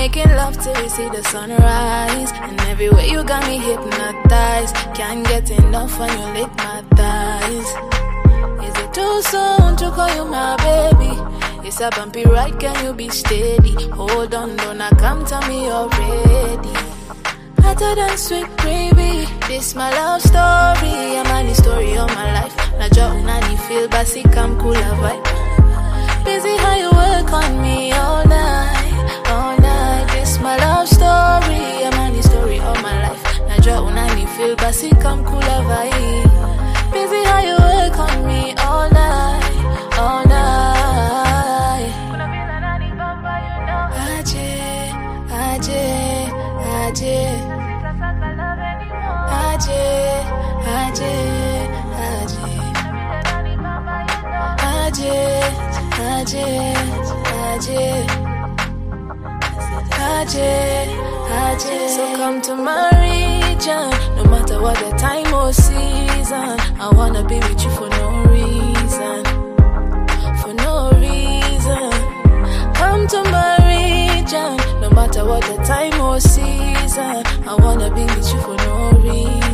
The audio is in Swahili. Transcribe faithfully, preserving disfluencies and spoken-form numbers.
making love till we see the sunrise. And everywhere you got me hypnotized. Can't get enough when you lick my thighs. Is it too soon to call you my baby? It's a bumpy ride, can you be steady? Hold on, don't I come tell me you're ready. Hotter than sweet gravy. This my love story, a money story of my life. Na job nani feel basi come cool a vibe. Busy how you work on me all night, all night. This my love story, a money story of my life. Na job nani feel basi come cool a vibe. Busy how you work on me all night, all night. Aje, aje, aje. Aje, aje, aje. Aje, aje, aje. Aje, aje. So come to my region, no matter what the time or season. I wanna be with you for no reason, for no reason. Come to my region, no matter what the time or season. I wanna be with you for no reason.